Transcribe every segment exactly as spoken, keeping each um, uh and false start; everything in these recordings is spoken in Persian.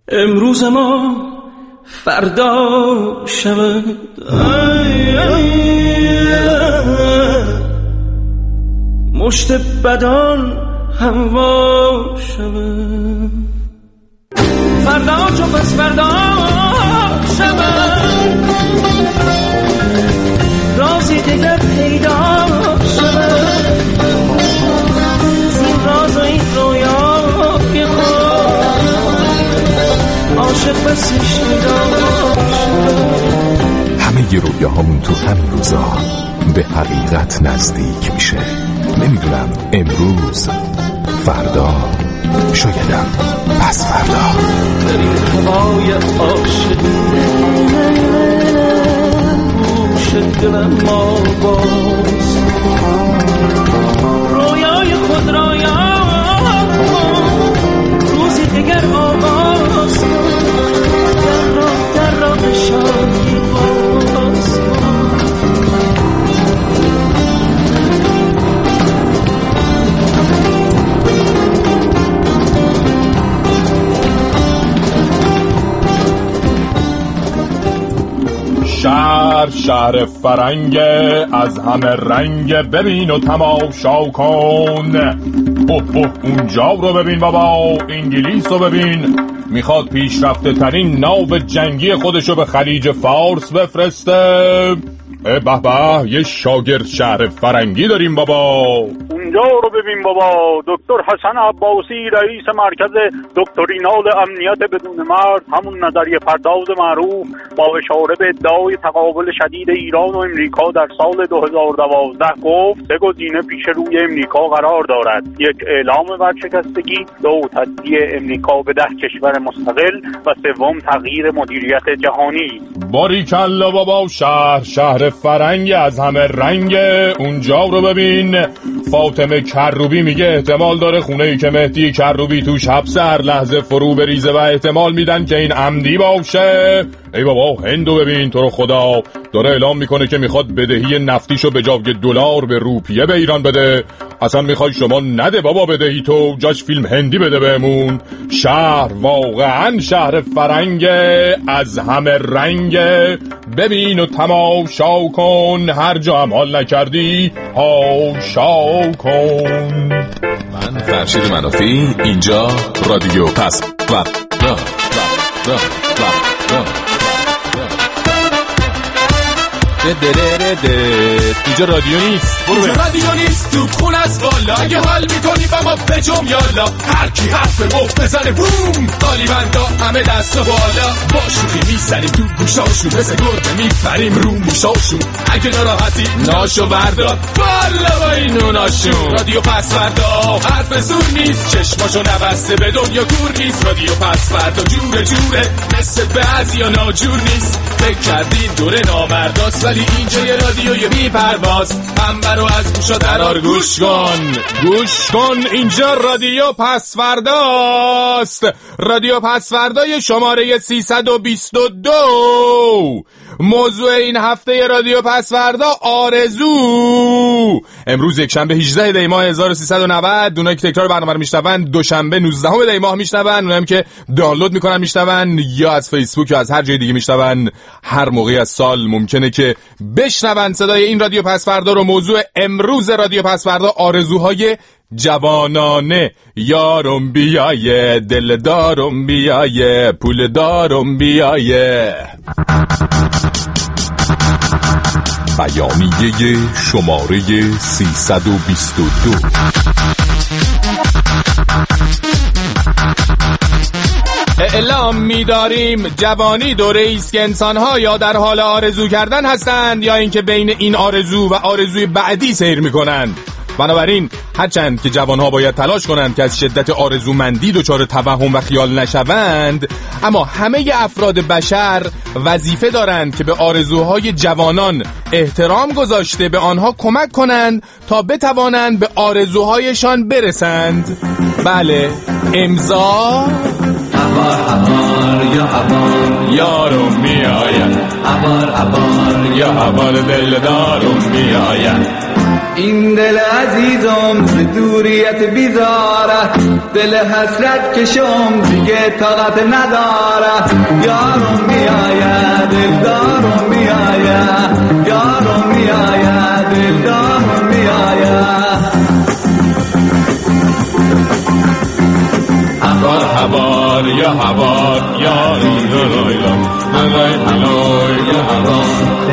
امروز ما فردا شود، مشت بدان هوا شود، فردا چو پس فردا شود، رازی دیگر پیدا شود، زین راز و این رویای خود عاشق بسی شدا شود. همه ی رویاهامون تو همین روزا به حقیقت نزدیک میشه. نمیدونم امروز، فردا، شایدم پس فردا. در این هوای عاشق گوش دلم ما باز، رویای خود را یاد کن، روزی دیگر آغاز کن، در راه در راه شادی باز کن. شهر شهر فرنگ از همه رنگ، ببین و تماشا کن. اوه اوه اونجا رو ببین بابا، انگلیس رو ببین، میخواد پیشرفته ترین ناو جنگی خودشو به خلیج فارس بفرسته. به به، یه شاگرد شهر فرنگی داریم بابا. اونجا رو ببین بابا، دکتر حسن عباسی رئیس مرکز دکترینال امنیت بدون مرد، همون نظریه پرداز معروف با اشاره به ادعای تقابل شدید ایران و امریکا در سال دو هزار و دوازده گفت سه گزینه پیش روی امریکا قرار دارد: یک، اعلام ورشکستگی، دو، تسلیح امریکا به ده کشور مستقل و سوم تغییر مدیریت جهانی. باریکلا بابا، شهر شهر فرنگ از همه رنگ، اونجا رو ببین. فاطمه کروبی میگه احتمال داره خونه‌ای که مهدی کروبی توش حبس هر لحظه فرو بریزه و احتمال میدن که این عمدی باشه. ای بابا، هندو ببین تو رو خدا، داره اعلام میکنه که میخواد بدهی نفتیشو به جای دلار به روپیه به ایران بده. اصلا میخوای شما نده بابا بدهی تو، جاش فیلم هندی بده بهمون. شهر واقعا شهر فرنگ از همه رنگ، ببین و تماشا کن، هر جا هم حال نکردی هاشا کن. من فرشید منافی، اینجا رادیو پس و دا دا دا دا اینجا رادیو نیست، برو اینجا رادیو نیست، تو خون از بالا. اگه حال میکنی با ما بجم یالا، هر کی حرف مفت بزنه بوم، قالیبندا همه دست و بالا، با شوخی میزنیم تو گوشاشون، مثل گربه میپریم رو موشاشون. اگه ناراحتی ناشو بردار بالا با این نوناشون. رادیو پس فردا حرف زور نیست، چشماشو نبسته به دنیا گور نیست. رادیو پس فردا جوره جوره، مثل بعضیا ناجور نیست. فکر کردین دوره نامرداست، ولی اینجا یه رادیوی بی پرواز. پنبه رو از گوشا درار گوش کن، گوش کن، اینجا رادیو پس فرداست. رادیو پس فردای شماره سیصد و بیست و دو. موضوع این هفته رادیو پس فردا آرزو. امروز یک شنبه هجدهم دی ماه هزار و سیصد و نود. اونایی که تکرار برنامه رو میشنون دوشنبه نوزدهم دی ماه میشنون، اونایی که دانلود میکنن میشنون یا از فیسبوک یا از هر جای دیگه میشنون. هر موقعی از سال ممکنه که بشنون صدای این رادیو پس فردا رو. موضوع امروز رادیو پس فردا آرزوهای جوانانه. یارم بیایه، دل دارم بیایه، پول دارم بیایه. بیانیه شماره سیصد و بیست و دو. اعلام می‌داریم جوانی دوره ایست که انسان‌ها یا در حال آرزو کردن هستند یا اینکه بین این آرزو و آرزوی بعدی سیر می‌کنند. بنابراین هرچند که جوانها باید تلاش کنند که از شدت آرزومندی دچار توهم و خیال نشوند، اما همه افراد بشر وظیفه دارند که به آرزوهای جوانان احترام گذاشته به آنها کمک کنند تا بتوانند به آرزوهایشان برسند. بله، امضا عبار عبار یا عبار یارم میآید، عبار عبار یا عبار دل دارم میآید. این دل عزیزم ز دوریت بیزاره، دل حسرت کشم دیگه طاقت نداره. یارم میآید دلدارم میآید، یارم میآید دلدارم میآید. هوار هوار یا هوار یا لای لای لای یا هوار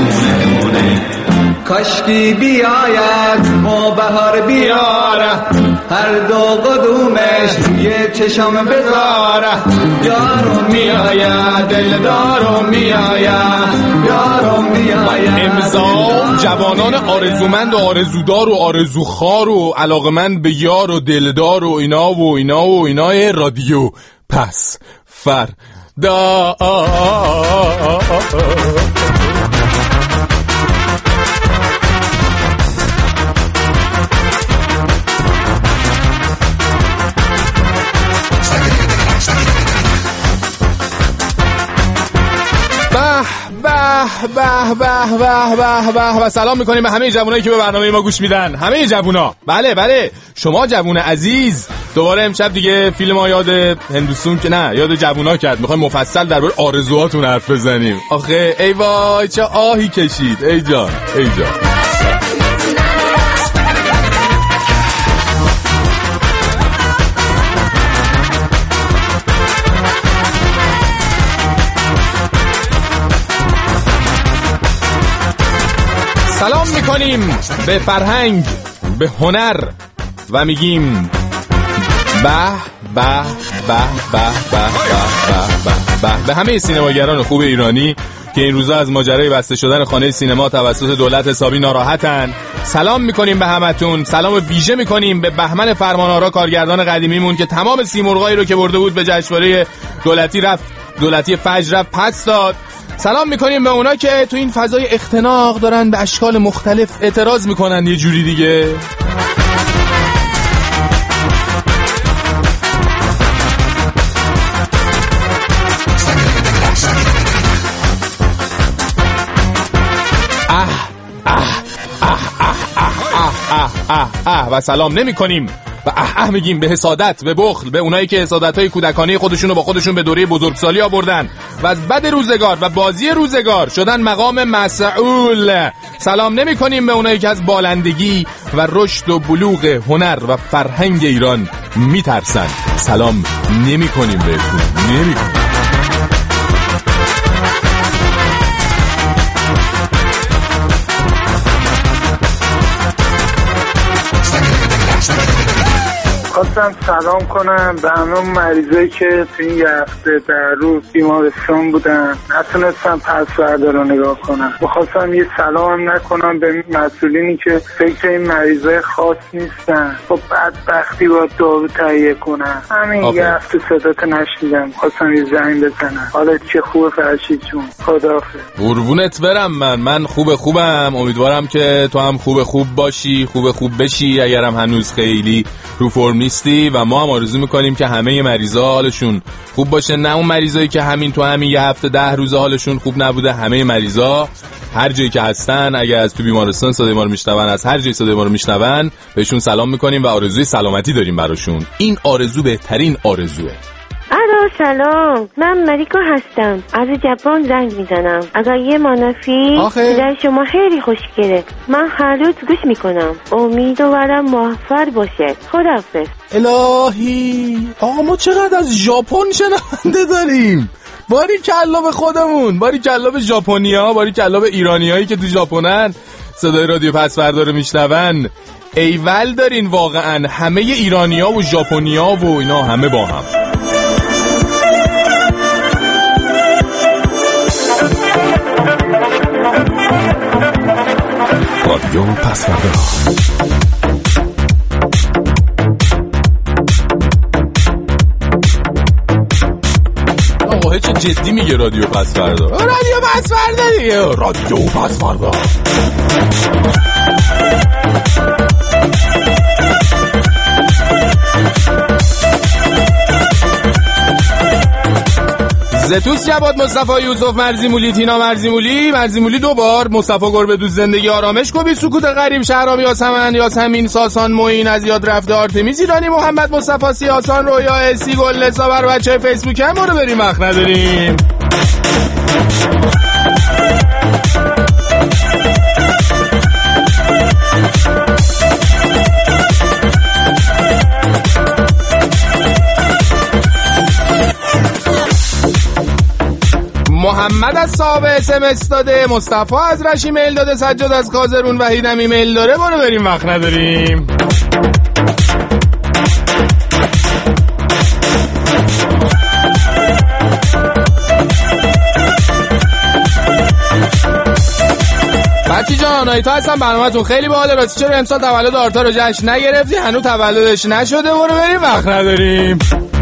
کاشکی بیاید ما بهار بیاره، هر دو قدومش یه چشم بذاره. یارم میآید دلدارم میآید، یارم میآید. امضا جوانان آرزومند و آرزودار و آرزوخوار و علاقمند به یار و دلدار و اینا و اینا و اینای رادیو پس فردا. به به به به به به و سلام میکنیم به همه جوانایی که به برنامه ما گوش میدن. همه جوونا، بله بله شما جوون عزیز. دوباره امشب دیگه فیلم ها یاد هندوستون که نه یاد جوونا کرد. میخوایم مفصل درباره آرزوهاتون حرف بزنیم. آخه ای وای چه آهی کشید. ای جان ای جان. سلام میکنیم به فرهنگ، به هنر و میگیم به به به به به به به به به همه سینماگران خوب ایرانی که این روزا از ماجرای بسته شدن خانه سینما توسط دولت حسابی ناراحتن. سلام میکنیم به همتون. سلام ویژه میکنیم به بهمن فرمانآرا کارگردان قدیمیمون که تمام سیمرغایی رو که برده بود به جشنواره دولتی رفت دولتی فجر رفت پس داد. سلام میکنیم به اونا که تو این فضای اختناق دارن به اشکال مختلف اعتراض میکنن یه جوری دیگه. اه اه اه اه اه اه اه اه و سلام نمی کنیم و اه اه میگیم به حسادت، به بخل، به اونایی که حسادت‌های کودکانه خودشونو با خودشون به دوره بزرگسالی آوردن و از بد روزگار و بازی روزگار شدن مقام مسئول. سلام نمی کنیم به اونایی که از بالندگی و رشد و بلوغ هنر و فرهنگ ایران میترسن. سلام نمی کنیم بهتون. نمی کنیم. خواستم سلام کنم به همه مریضایی که تو این یه هفته در روز بیمارستان بودن نتونستم پسورده رو نگاه کنم. میخواستم یه سلام نکنم به مسئولینی که فکر این مریضای خاص نیستن، خب بدبختی با دارو تهیه کنن. همین آفه. یه هفته صدات نشیدم، خواستم یه زنگ بزنم. حالا چه خوبه فرشید جون؟ خداحافظ. قربونت برم. من من خوب خوبم. امیدوارم که تو هم خوب خوب باشی، خوب خوب بشی. اگرم هنوز خیلی رو فرم نیستی و ما هم آرزو میکنیم که همه مریضا حالشون خوب باشه، نه اون مریضایی که همین تو همین یه هفته ده روز حالشون خوب نبوده. همه مریضا هر جایی که هستن، اگه از تو بیمارستان صدای ما رو میشنون، از هر جای صدای ما رو میشنون، بهشون سلام میکنیم و آرزوی سلامتی داریم براشون. این آرزو بهترین آرزوه. الو سلام، من مریکا هستم، از ژاپن زنگ میزنم. اگر یه منافی در شما خیلی خوشگله، من هر روز گوش میکنم. امیدوارم موفق باشه. خداحافظ. الهی آقا ما چقدر از ژاپن شنونده داریم. باری کلا به خودمون، باری کلا به ژاپنیا، باری کلا به ایرانیایی که تو ژاپنن صدای رادیو پسوردا رو میشنون. ایول دارین واقعا همه ایرانیا و ژاپنیا و اینا همه با هم. رادیو پسوردا. آقا چه جدی میگه رادیو پسوردا؟ رادیو پسوردا دیگه. رادیو پسوردا. زتوس جواد مصطفی یوسف مرزیمولی تینا مرزیمولی مرزیمولی دوبار مصطفی گربه دوست زندگی آرامش کوبی سکوت غریب شهرام یاسمن یاسمین ساسان معین از یاد رفته آرتمیز ایرانی محمد مصطفی سیاسان رویا اسی گل لسا بر بچه فیسبوک هم رو بریم وقت نداریم. محمد از صاحب اس ام اس داده، مصطفی از رشی میل داده، سجاد از کازرون، وحیدم ایمیل داره. برو بریم وقت نداریم. بچی جان آیتا هستم برنامه‌تون خیلی باحاله. راستی چرا امسال تولد آرتا رو جشن نگرفتی؟ هنوز تولدش نشده. برو بریم وقت نداریم.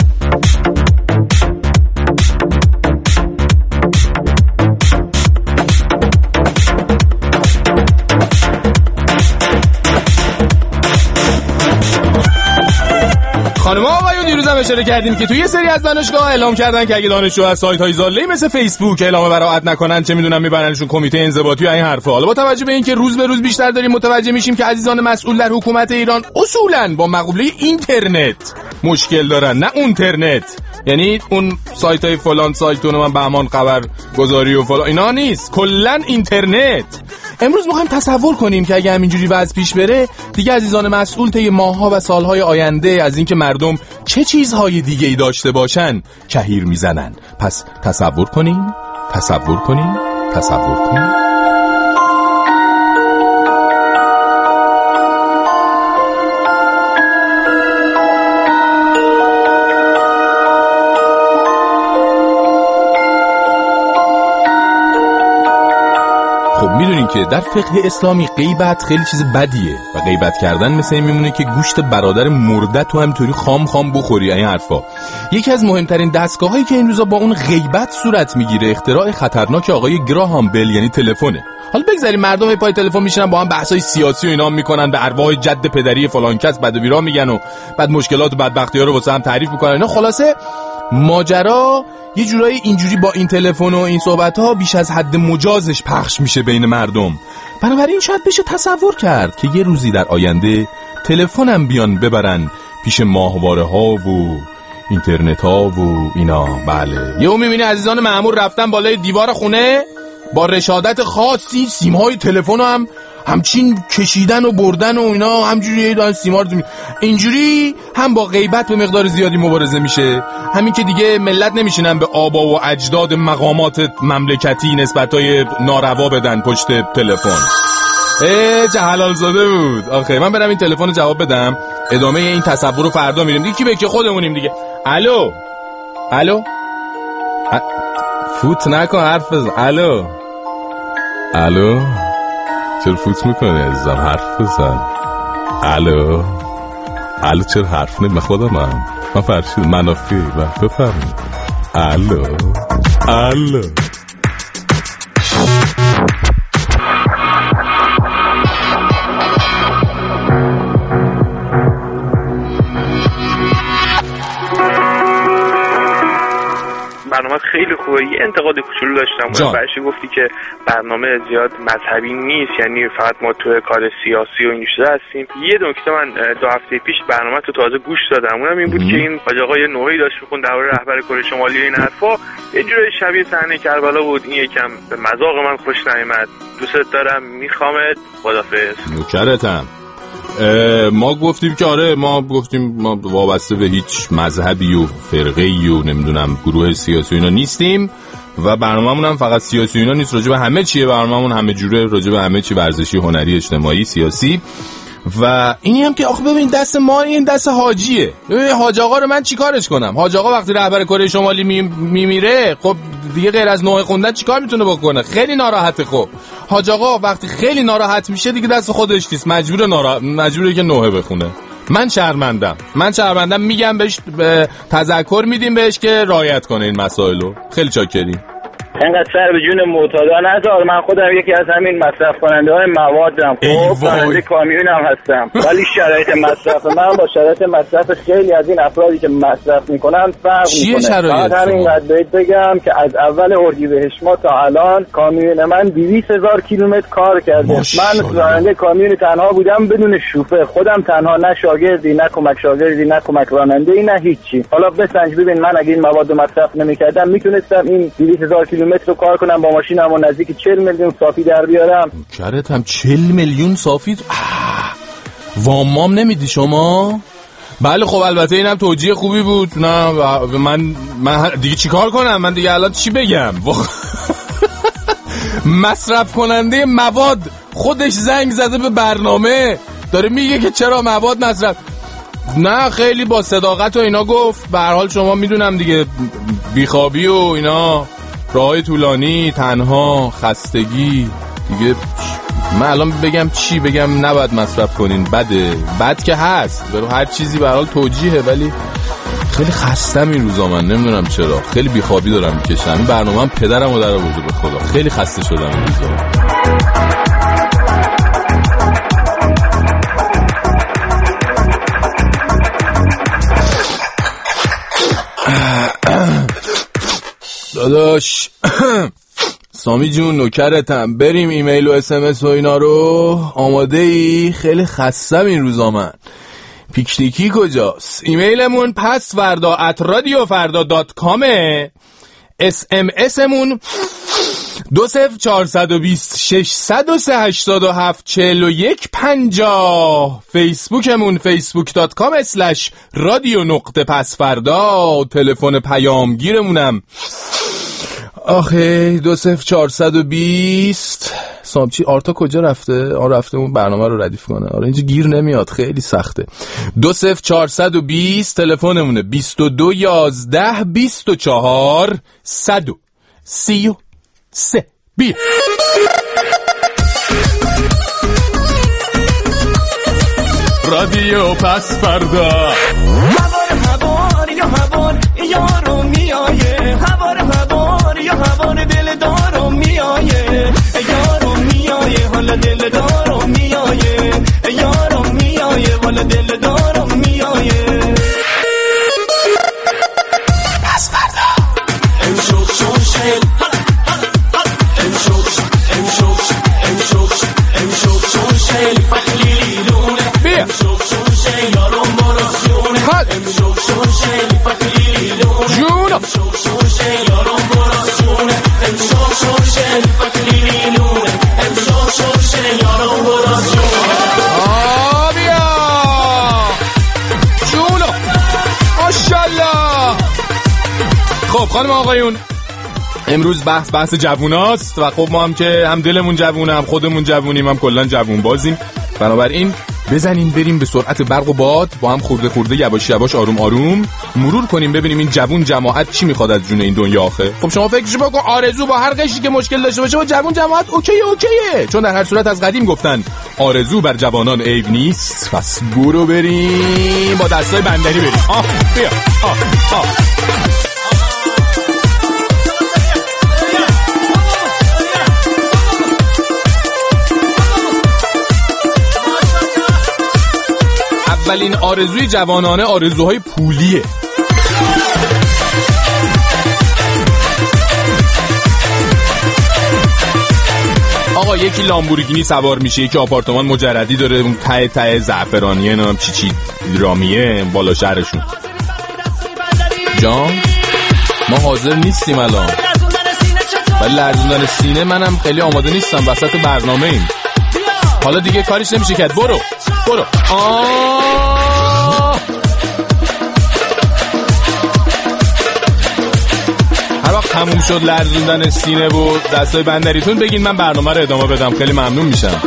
خانم آقایون دیروز هم اشاره کردیم که توی یه سری از دانشگاه اعلام کردن که اگه دانشجو از سایت‌های زاله‌ای مثل فیسبوک اعلام براءت نکنن چه میدونم میبرنشون کمیته انضباطی و این حرفا. حالا با توجه به اینکه روز به روز بیشتر داریم متوجه میشیم که عزیزان مسئول در حکومت ایران اصولاً با مقوله اینترنت مشکل دارن، نه اونترنت. یعنی اون سایت‌های فلان سایت و من بهمان خبر گزاری و فلان اینا نیست، کلاً اینترنت. امروز می‌خوایم تصور کنیم که اگه همینجوری وضع پیش بره دیگه عزیزان مسئول طی ماه‌ها و سال‌های آینده از اینکه مردم چه چیزهای دیگه‌ای داشته باشن کهیر میزنن. پس تصور کنیم، تصور کنیم، تصور کنیم. خب میدونین که در فقه اسلامی غیبت خیلی چیز بدیه و غیبت کردن مثل این میمونه که گوشت برادر مرده تو همینطوری خام خام بخوری. این حرفا یکی از مهمترین دستگاهایی که این روزا با اون غیبت صورت میگیره اختراع خطرناک آقای گراهام بل یعنی تلفنه. حالا بگذاریم مردم پای تلفن میشینن با هم بحثای سیاسی و اینا میکنن، به ارواح جد پدری فلان کس بد و بیرا میگن و بعد مشکلات و بدبختی‌ها رو واسه هم تعریف میکنن. اینا خلاصه ماجرا یه جورایی اینجوری با این تلفن و این صحبت‌ها بیش از حد مجازش پخش میشه بین مردم. بنابراین شاید بشه تصور کرد که یه روزی در آینده تلفنم بیان ببرن پیش ماهواره‌ها و اینترنت‌ها و اینا. بله یهو می‌بینی عزیزان مأمور رفتن بالای دیوار خونه با رشادت خاصی سیم‌های تلفن هم همچین کشیدن و بردن و اینا، همجوری دارن سیما رو اینجوری هم با غیبت به مقدار زیادی مبارزه میشه. همین که دیگه ملت نمیشینن به آبا و اجداد مقامات مملکتی نسبتای ناروا بدن پشت تلفن. اه چه حلال زاده بود. آخه من برم این تلفن رو جواب بدم، ادامه این تصور رو فردا میریم دیگه. کی به که خودمونیم دیگه. الو الو ا... فوت نکن حرف بزن. الو الو چرا فوت میکنی عزیزم؟ حرف بزن. الو الو چرا حرف نمی؟ خودم هم من فرشید منافی من بفرمید. الو الو برنامه خیلی خوبه. یه انتقاد کوچولو داشتم. برشی گفتی که برنامه زیاد مذهبی نیست، یعنی فقط ما تو کار سیاسی و این چیزا هستیم. یه نکته من دو هفته پیش برنامه تو تازه گوش دادم، اونم این بود که این حاج آقا یه نوعی داشت می‌خوند درباره رهبر کره شمالی و این حرفا، یه جوری شبیه صحنه کربلا بود. این یکم به مذاق من خوش نیامد. دوست دارم، میخوامت. خدافظ. نوکرتم. ما گفتیم که آره ما گفتیم ما وابسته به هیچ مذهبی و فرقه‌ای و نمیدونم گروه سیاسی اینا نیستیم و برنامه‌مون هم فقط سیاسی اینا نیست، راجع به همه چیه. برنامه‌مون همه جوره، راجع به همه چی، ورزشی، هنری، اجتماعی، سیاسی. و اینی هم که آخه ببین دست ما این دست حاجیه. ببین حاج آقا رو من چیکارش کنم؟ حاج آقا وقتی رهبر کره شمالی میمیره خب دیگه غیر از نوحه خوندن چیکار میتونه بکنه؟ خیلی ناراحته. خب حاج آقا وقتی خیلی ناراحت میشه دیگه دست خودش نیست، مجبور نارا... مجبوره که نوحه بخونه. من شرمندم من شرمندم میگم بهش ب... تذکر میدیم بهش که رعایت کنه این مسائلو. خیلی چاکریم. اینقدر سر به جون معتادا نذار. من خودم یکی از همین مصرف کننده های موادم، خب راننده کامیونم هستم، ولی شرایط مصرف من با شرایط مصرف خیلی از این افرادی که مصرف میکنن فرق میکنه. فقط همینقدر بهت بگم که از اول اردیبهشت ماه تا الان کامیون من دویست هزار کیلومتر کار کرده. من راننده کامیون تنها بودم بدون شوفر، خودم تنها، نه شاگردی نه کمک شاگردی نه کمک راننده‌ای نه هیچی. حالا بسنج ببین من اگه این مواد مصرف نمی‌کردم میتونستم این دویست هزار کیلومتر رو کار کنم با ماشینم و نزدیک چهل میلیون صافی در بیارم. کرت هم چهل میلیون صافی. وامام نمیدی شما؟ بله خب البته اینم توجیه خوبی بود. نه من من دیگه چیکار کنم؟ من دیگه الان چی بگم؟ مصرف کننده مواد خودش زنگ زده به برنامه داره میگه که چرا مواد مصرف. نه خیلی با صداقت و اینا گفت به هر حال شما میدونم دیگه بیخوابی و اینا، راههای طولانی، تنها، خستگی دیگه. من الان بگم چی بگم؟ نباید مصرف کنین، بده، بد که هست، برای هر چیزی به هر حال توجیهه، ولی خیلی خستم این روزا. من نمیدونم چرا خیلی بیخوابی دارم میکشم. این برنامه هم پدرمو در آورده به خدا. خیلی خسته شدم این روزا. داداش سامی جون نوکرتم، بریم ایمیل و اس ام اس و اینا رو. آماده ای؟ خیلی خستم این روزا من. پیکنیکی کجاست؟ ایمیلمون پس فردا ات رادیو فردا دات کامه. اس ام اسمون دو صفر چهارصد و بیست ششصد و سه هشتاد و هفت چهل و یک پنجاه. فیسبوکمون فیسبوک دات کام اسلش رادیو نقطه پس فردا. تلفن پیامگیرمونم آخه دو صفر چهارصد و بیست. سامچی آرتا کجا رفته؟ آن رفته اون برنامه رو ردیف کنه. آره اینجا گیر نمیاد، خیلی سخته. دو صفر چهارصد و بیست تلفنمونه. بیست و دو یازده بیست و چهار صد و سی و سه. بیا رادیو پس فردا. هوار هوار یا هوار یارو میایه، هوار هوار یا هوار دل دارو میایه، یارو میایه حالا دل دارو میایه، یارو میایه حالا دل دارو میایه. پس فردا امشب شوشل امشب امشب امشب امشب شوشل فقلیلونه امشب شوشل یارو مراسونه امشب شوشل فقلیلونه جون امشب شوشل یارو مراسونه امشب شوشل فقلیلونه امشب شوشل یارو مراسونه. آبیا جون ماشاءالله. خب خانم آقایون، امروز بحث بحث جووناست و خب ما هم که هم دلمون جوونه هم خودمون جوونیم هم کلان جوون بازیم. بنابراین بزنین بریم به سرعت برق و باد، با هم خورده خورده یواش یواش آروم آروم مرور کنیم ببینیم این جوون جماعت چی میخواد از جون این دنیا آخه. خب شما فکرش بکن آرزو با هر قشری که مشکل داشته باشه با جوون جماعت اوکی اوکیه، چون در هر صورت از قدیم گفتن آرزو بر جوانان عیب نیست. پس برو بریم با دستای بندری بریم. آه بیا آه آه اولین آرزوی جوانانه آرزوهای پولیه. آقا یکی لامبورگینی سوار میشه، یکی آپارتمان مجردی داره اون ته ته زعفرانیه نام چی چی رامیه بالا شهرشون. جان ما حاضر نیستیم الان، ولی لرزوندن سینه منم خیلی آماده نیستم، وسط برنامه ایم. حالا دیگه کاریش نمیشه کرد. برو برو. آه هر وقت تموم شد لرزوندن سینه و دستای بندریتون بگین من برنامه رو ادامه بدم، خیلی ممنون میشم.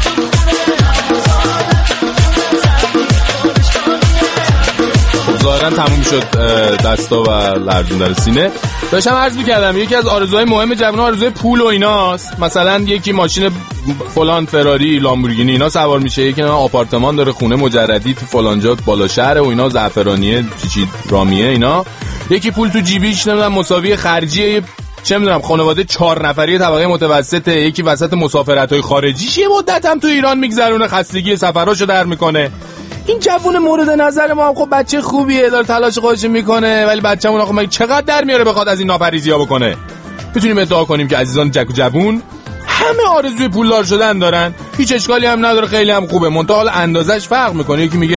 ظاهراً تموم شد دستا و لرزون در سینه. داشتم عرض می‌کردم یکی از آرزوهای مهم جوونا آرزوی پول و ایناست. مثلا یکی ماشین فلان فراری لامبورگینی اینا سوار میشه، یکی نه آپارتمان داره، خونه مجردی تو فلان جا بالا شهر و اینا، زعفرانیه چی چی رامیه اینا. یکی پول تو جیبیش نمیدونم مساوی خرجیه، چه میدونم خانواده چهار نفری طبقه متوسطه، یکی وسط مسافرت‌های خارجیش یه مدت هم تو ایران میگذرونه، خستگی سفراشو در میکنه. این جوون مورد نظر ما هم خب بچه خوبیه، داره تلاش خودش میکنه، ولی بچه‌مون آخه مگه چقدر در میاره بخواد از این ناپریزی‌ها بکنه؟ میتونیم ادعا کنیم که عزیزان جک و جوون همه آرزوی پولدار شدن دارن، هیچ اشکالی هم نداره، خیلی هم خوبه، منتها حالا اندازش فرق میکنه. یکی میگه